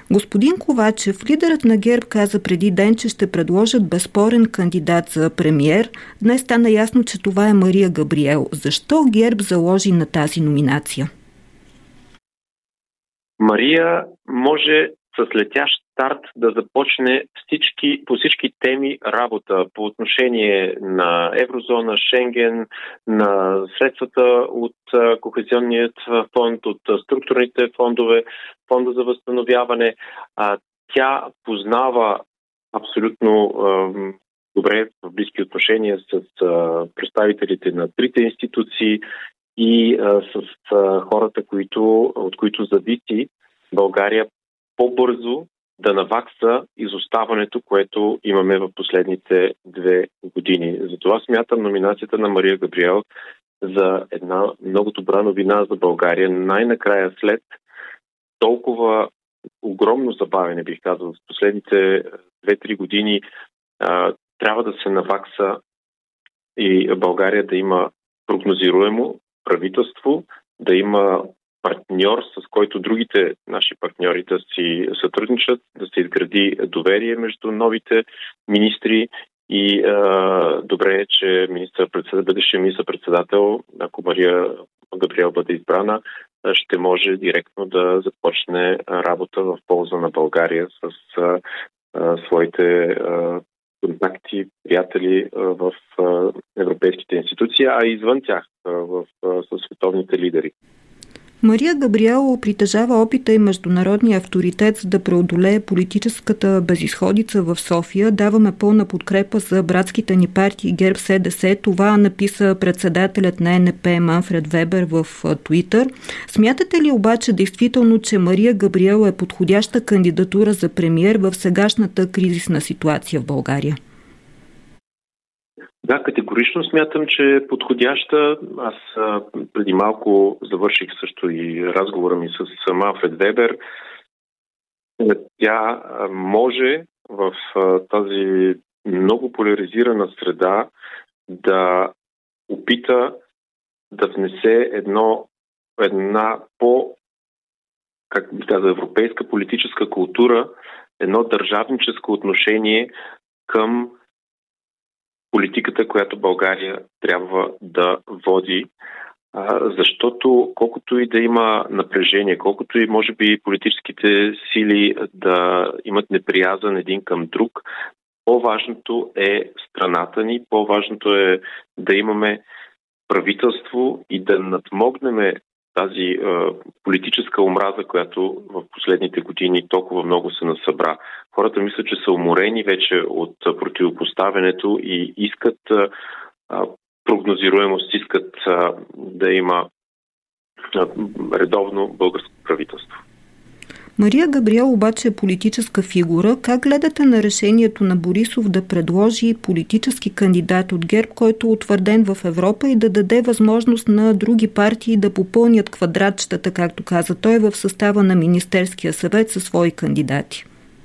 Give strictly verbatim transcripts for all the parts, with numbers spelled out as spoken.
Господин Ковачев, лидерът на ГЕРБ каза преди ден, че ще предложат безспорен кандидат за премиер. Днес стана ясно, че това е Мария Габриел. Защо ГЕРБ заложи на тази номинация? Мария може с летящ старт да започне всички, по всички теми работа по отношение на еврозона, Шенген, на средствата от Кохезионният фонд, от структурните фондове, фонда за възстановяване. Тя познава абсолютно добре в близки отношения с представителите на трите институции и с хората, които, от които зависи България по-бързо да навакса изоставането, което имаме в последните две години. Затова смятам номинацията на Мария Габриел за една много добра новина за България. Най-накрая след толкова огромно забавене, бих казал, в последните две-три години а, трябва да се навакса и България да има прогнозируемо правителство, да има партньор, с който другите наши партньори да си сътрудничат, да се изгради доверие между новите министри и а, добре е, че министър-председател, бъдещия министър-председател, ако Мария Габриел бъде избрана, ще може директно да започне работа в полза на България с а, а, своите а, контакти, приятели а, в а, европейските институции, а и извън тях, а, в, а, с световните лидери. Мария Габриел притежава опита и международния авторитет, за да преодолее политическата безизходица в София. Даваме пълна подкрепа за братските ни партии ГЕРБ-СДС. Това написа председателят на Ен Еп Манфред Вебер в Туитър. Смятате ли обаче действително, че Мария Габриел е подходяща кандидатура за премиер в сегашната кризисна ситуация в България? Да, категорично смятам, че е подходяща. Аз а, преди малко завърших също и разговора ми с Манфред Вебер. Тя може в а, тази много поляризирана среда да опита да внесе едно, една по, как би казал, европейска политическа култура, едно държавническо отношение към политиката, която България трябва да води, защото колкото и да има напрежение, колкото и може би политическите сили да имат неприязан един към друг, по-важното е страната ни, по-важното е да имаме правителство и да надмогнем тази е, политическа омраза, която в последните години толкова много се насъбра. Хората мислят, че са уморени вече от противопоставянето и искат е, прогнозируемост, искат е, да има е, редовно българско правителство. Мария Габриел обаче е политическа фигура. Как гледате на решението на Борисов да предложи политически кандидат от ГЕРБ, който е утвърден в Европа, и да даде възможност на други партии да попълнят квадратчетата, както каза той, в състава на Министерския съвет със свои кандидати?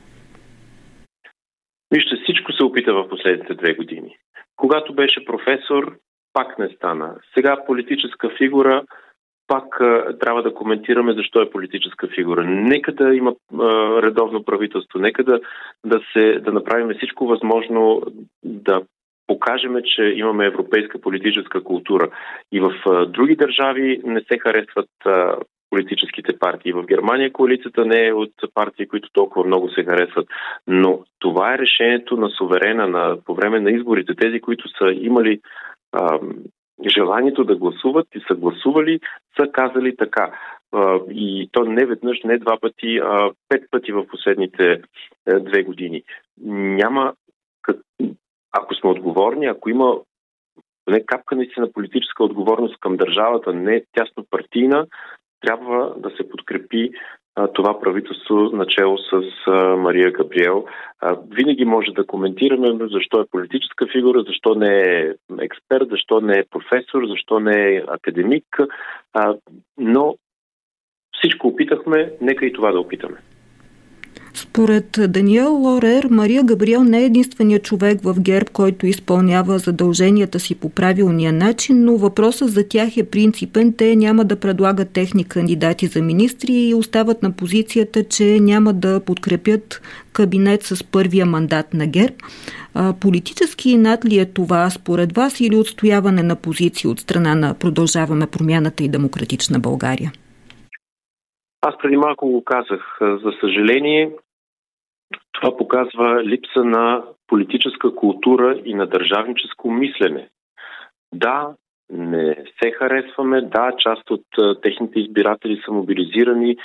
Вижте, всичко се опита в последните две години. Когато беше професор, пак не стана. Сега политическа фигура, пак а, трябва да коментираме защо е политическа фигура. Нека да има а, редовно правителство, нека да, да, се, да направим всичко възможно да покажем, че имаме европейска политическа култура. И в а, други държави не се харесват а, политическите партии. В Германия коалицията не е от партии, които толкова много се харесват. Но това е решението на суверена на, по време на изборите. Тези, които са имали а, желанието да гласуват и са гласували, са казали така. И то не веднъж, не два пъти, а пет пъти в последните две години. Няма, ако сме отговорни, ако има не капка наистина политическа отговорност към държавата, не тясно партийна, трябва да се подкрепи това правителство начело с Мария Габриел. Винаги може да коментираме защо е политическа фигура, защо не е експерт, защо не е професор, защо не е академик, но всичко опитахме, нека и това да опитаме. Според Даниел Лорер, Мария Габриел не е единственият човек в ГЕРБ, който изпълнява задълженията си по правилния начин, но въпросът за тях е принципен. Те няма да предлагат техни кандидати за министри и остават на позицията, че няма да подкрепят кабинет с първия мандат на ГЕРБ. Политически инат ли е това според вас или отстояване на позиции от страна на Продължаваме промяната и Демократична България? Аз преди малко го казах. За съжаление, това показва липса на политическа култура и на държавническо мислене. Да, не се харесваме, да, част от техните избиратели са мобилизирани,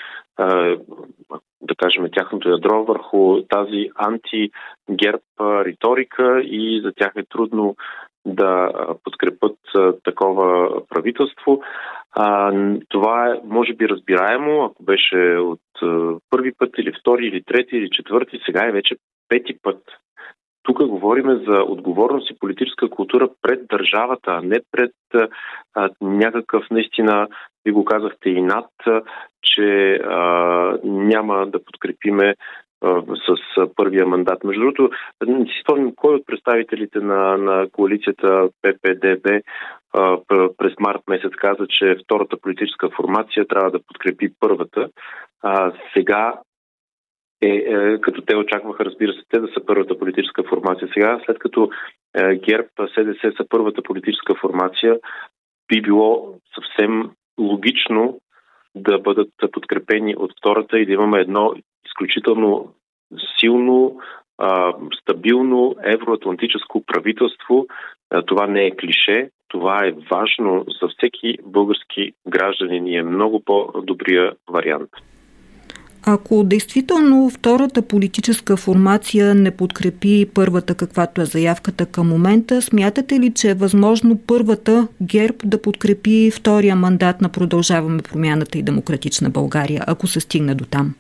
да кажем, тяхното ядро върху тази анти-герб риторика и за тях е трудно да подкрепят такова правителство. А, това е, може би, разбираемо, ако беше от а, първи път или втори, или трети, или четвърти, сега е вече пети път. Тук говорим за отговорност и политическа култура пред държавата, а не пред а, някакъв, наистина, ви го казахте, инат, че а, няма да подкрепиме а, с а, първия мандат. Между другото, не си спомням кой от представителите на, на коалицията П П Д Б а, през март месец каза, че втората политическа формация трябва да подкрепи първата. А, сега Е, е, като те очакваха, разбира се, те да са първата политическа формация. Сега, след като е, ГЕРБ, С Д С са първата политическа формация, би било съвсем логично да бъдат подкрепени от втората и да имаме едно изключително силно, а, стабилно евроатлантическо правителство. А, това не е клише, това е важно за всеки български гражданин и е много по-добрия вариант. Ако действително втората политическа формация не подкрепи първата, каквато е заявката към момента, смятате ли, че е възможно първата ГЕРБ да подкрепи втория мандат на Продължаваме промяната и Демократична България, ако се стигне до там?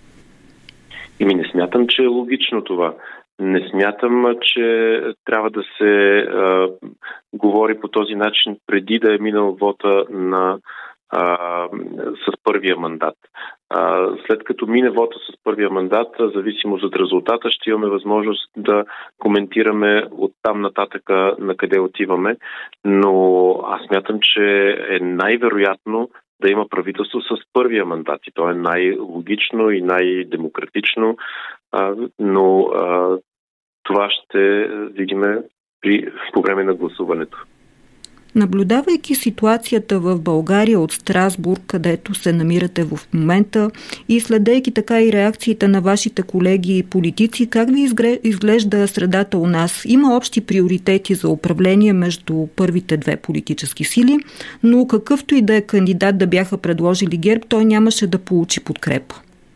Ими не смятам, че е логично това. Не смятам, че трябва да се а, говори по този начин преди да е минал вота на А, с първия мандат. А, след като мине вота с първия мандат, зависимост от резултата, ще имаме възможност да коментираме от там нататъка на къде отиваме, но аз смятам, че е най-вероятно да има правителство с първия мандат и то е най-логично и най-демократично, а, но а, това ще видим при, по време на гласуването. Наблюдавайки ситуацията в България от Страсбург, където се намирате в момента и следейки така и реакциите на вашите колеги и политици, как ви изглежда средата у нас? Има общи приоритети за управление между първите две политически сили, но какъвто и да е кандидат да бяха предложили ГЕРБ, той нямаше да получи подкрепа.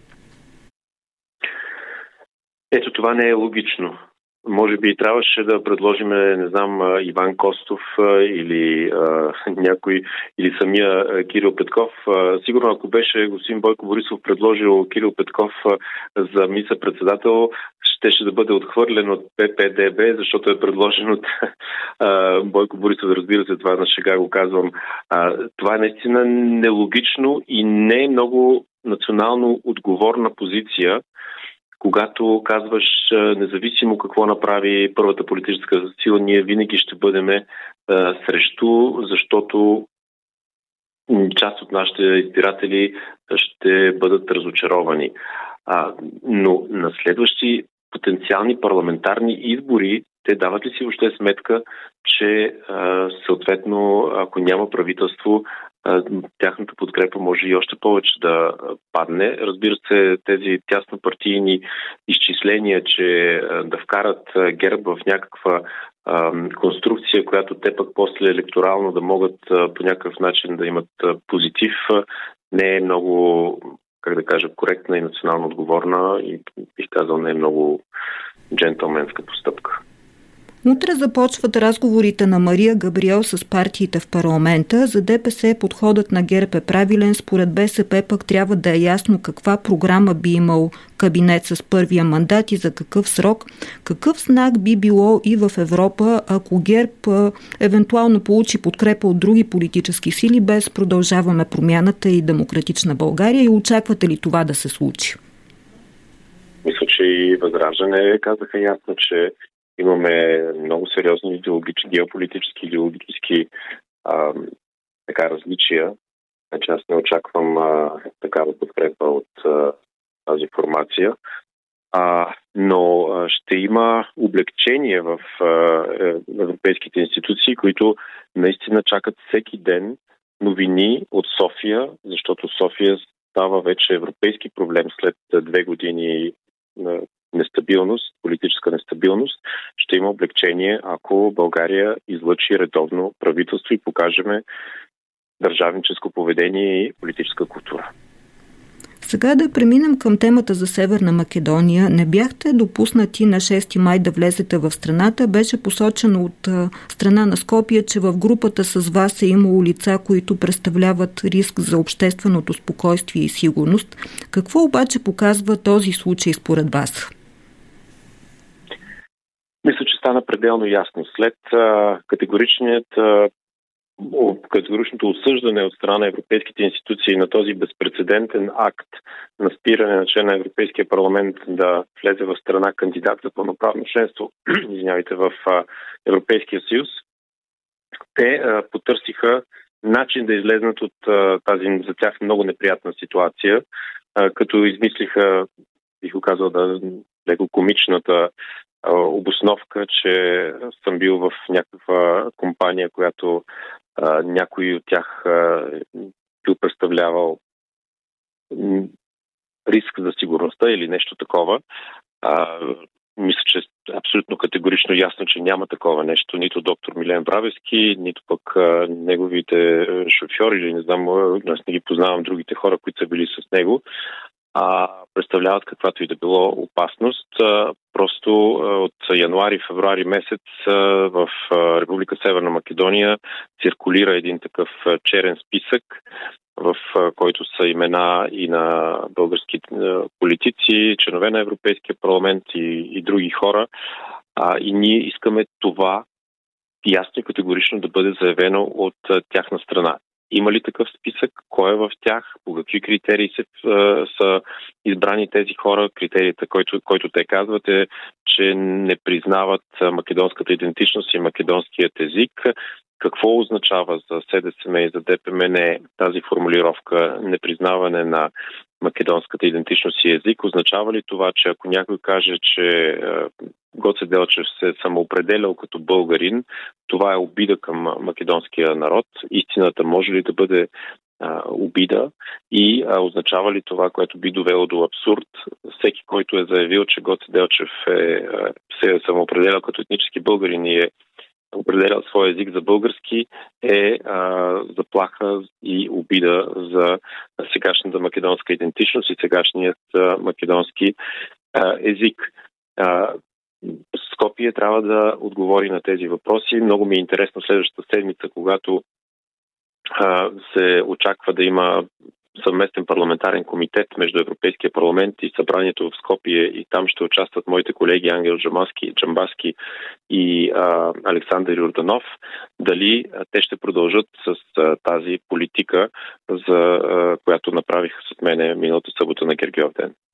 Ето това не е логично. Може би трябваше да предложим, не знам, Иван Костов или а, някой, или самия Кирил Петков. А, сигурно, ако беше господин Бойко Борисов предложил Кирил Петков а, за мицепредседател, щеше да бъде отхвърлен от П П Д Б, защото е предложен от а, Бойко Борисов. Разбира се, това на шега го казвам. А, това е наистина нелогично и не е много национално отговорна позиция, когато казваш, независимо какво направи първата политическа сила, ние винаги ще бъдем а, срещу, защото част от нашите избиратели ще бъдат разочаровани. А, но на следващи потенциални парламентарни избори, те дават ли си въобще сметка, че а, съответно, ако няма правителство, тяхната подкрепа може и още повече да падне. Разбира се, тези тяснопартийни изчисления, че да вкарат ГЕРБ в някаква а, конструкция, която те пък после електорално да могат а, по някакъв начин да имат а, позитив, не е много, как да кажа, коректна и национално отговорна и бих казал не е много джентълменска постъпка. Утре започват разговорите на Мария Габриел с партиите в парламента. За Д П С подходът на ГЕРБ е правилен. Според Б С П пък трябва да е ясно каква програма би имал кабинет с първия мандат и за какъв срок. Какъв знак би било и в Европа, ако ГЕРБ евентуално получи подкрепа от други политически сили, без Продължаваме промяната и Демократична България, и очаквате ли това да се случи? Мисля, че и Възраждане казаха ясно, че имаме много сериозни идеологически, геополитически, идеологически а, така, различия. Значи аз не очаквам а, такава подкрепа от а, тази формация. А, но а, ще има облегчение в а, европейските институции, които наистина чакат всеки ден новини от София, защото София става вече европейски проблем след две години на нестабилност, политическа нестабилност. Ще има облегчение, ако България излъчи редовно правителство и покажеме държавническо поведение и политическа култура. Сега да преминем към темата за Северна Македония. Не бяхте допуснати на шести май да влезете в страната. Беше посочено от страна на Скопие, че в групата с вас е имало лица, които представляват риск за общественото спокойствие и сигурност. Какво обаче показва този случай според вас? Мисля, че стана пределно ясно. След а, категоричният а, категоричното осъждане от страна на европейските институции на този безпрецедентен акт на спиране на член на Европейския парламент да влезе в страна кандидат за пълноправно членство, извинявайте, в Европейския съюз, те а, потърсиха начин да излезнат от а, тази за тях много неприятна ситуация, а, като измислиха, бих го казал, да леко комичната а, обосновка, че съм бил в някаква компания, която а, някой от тях а, бил представлявал риск за сигурността или нещо такова. А, мисля, че е абсолютно категорично ясно, че няма такова нещо. Нито доктор Милен Бравевски, нито пък а, неговите шофьори, или не знам, аз не ги познавам другите хора, които са били с него, а представляват каквато и да било опасност. А, просто а, от януари-февруари месец а, в а, Република Северна Македония циркулира един такъв а, черен списък, в а, който са имена и на български а, политици, членове на Европейския парламент и, и други хора. А, и ние искаме това ясно и категорично да бъде заявено от а, тяхна страна. Има ли такъв списък? Кой е в тях? По какви критерии се, а, са избрани тези хора? Критерията, който, който те казват е, че не признават македонската идентичност и македонският език. Какво означава за СДСМ и за ДПМН тази формулировка непризнаване на македонската идентичност и език? Означава ли това, че ако някой каже, че Гоце Делчев се е самоопределял като българин, това е обида към македонския народ? Истината може ли да бъде а, обида? И а, означава ли това, което би довело до абсурд? Всеки, който е заявил, че Гоце Делчев е, се е самоопределял като етнически българин и е определял своя език за български, е а, заплаха и обида за сегашната македонска идентичност и сегашният а, македонски а, език. А, Скопие трябва да отговори на тези въпроси. Много ми е интересно следващата седмица, когато а, се очаква да има съвместен парламентарен комитет между Европейския парламент и събранието в Скопие, и там ще участват моите колеги Ангел Джамбаски, Джамбаски и а, Александър Йорданов. Дали а, те ще продължат с а, тази политика, за а, която направиха с мене миналата събота на Гергьовден.